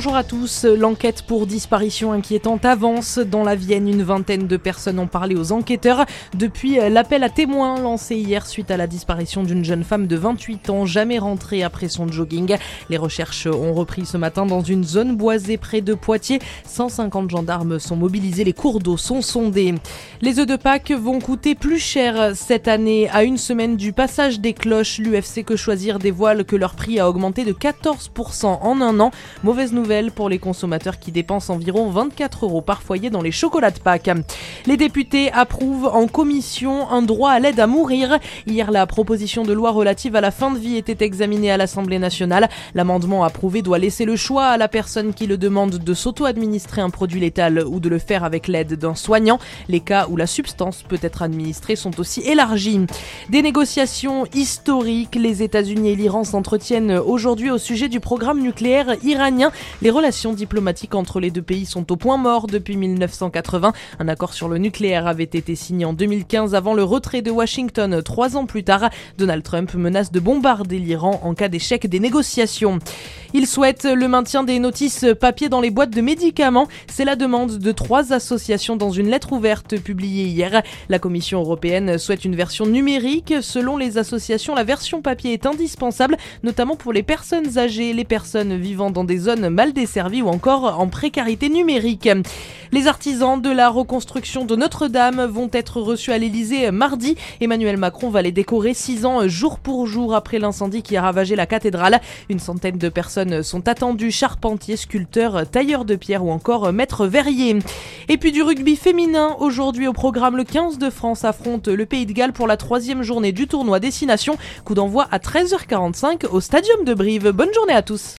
Bonjour à tous. L'enquête pour disparition inquiétante avance. Dans la Vienne, une vingtaine de personnes ont parlé aux enquêteurs depuis l'appel à témoins lancé hier suite à la disparition d'une jeune femme de 28 ans, jamais rentrée après son jogging. Les recherches ont repris ce matin dans une zone boisée près de Poitiers. 150 gendarmes sont mobilisés, les cours d'eau sont sondés. Les œufs de Pâques vont coûter plus cher cette année. À une semaine du passage des cloches, l'UFC Que Choisir dévoile que leur prix a augmenté de 14% en un an. Mauvaise nouvelle pour les consommateurs qui dépensent environ 24 € par foyer dans les chocolats de Pâques. Les députés approuvent en commission un droit à l'aide à mourir. Hier, la proposition de loi relative à la fin de vie était examinée à l'Assemblée nationale. L'amendement approuvé doit laisser le choix à la personne qui le demande de s'auto-administrer un produit létal ou de le faire avec l'aide d'un soignant. Les cas où la substance peut être administrée sont aussi élargis. Des négociations historiques. Les États-Unis et l'Iran s'entretiennent aujourd'hui au sujet du programme nucléaire iranien. Les relations diplomatiques entre les deux pays sont au point mort depuis 1980. Un accord sur le nucléaire avait été signé en 2015 avant le retrait de Washington 3 ans plus tard. Donald Trump menace de bombarder l'Iran en cas d'échec des négociations. Il souhaite le maintien des notices papier dans les boîtes de médicaments. C'est la demande de 3 associations dans une lettre ouverte publiée hier. La Commission européenne souhaite une version numérique. Selon les associations, la version papier est indispensable, notamment pour les personnes âgées, les personnes vivant dans des zones mal desservies ou encore en précarité numérique. Les artisans de la reconstruction de Notre-Dame vont être reçus à l'Elysée mardi. Emmanuel Macron va les décorer 6 ans jour pour jour après l'incendie qui a ravagé la cathédrale. Une centaine de personnes sont attendues, charpentiers, sculpteurs, tailleurs de pierre ou encore maîtres verriers. Et puis du rugby féminin, aujourd'hui au programme, le 15 de France affronte le Pays de Galles pour la 3e journée du tournoi Destination. Coup d'envoi à 13h45 au Stadium de Brive. Bonne journée à tous.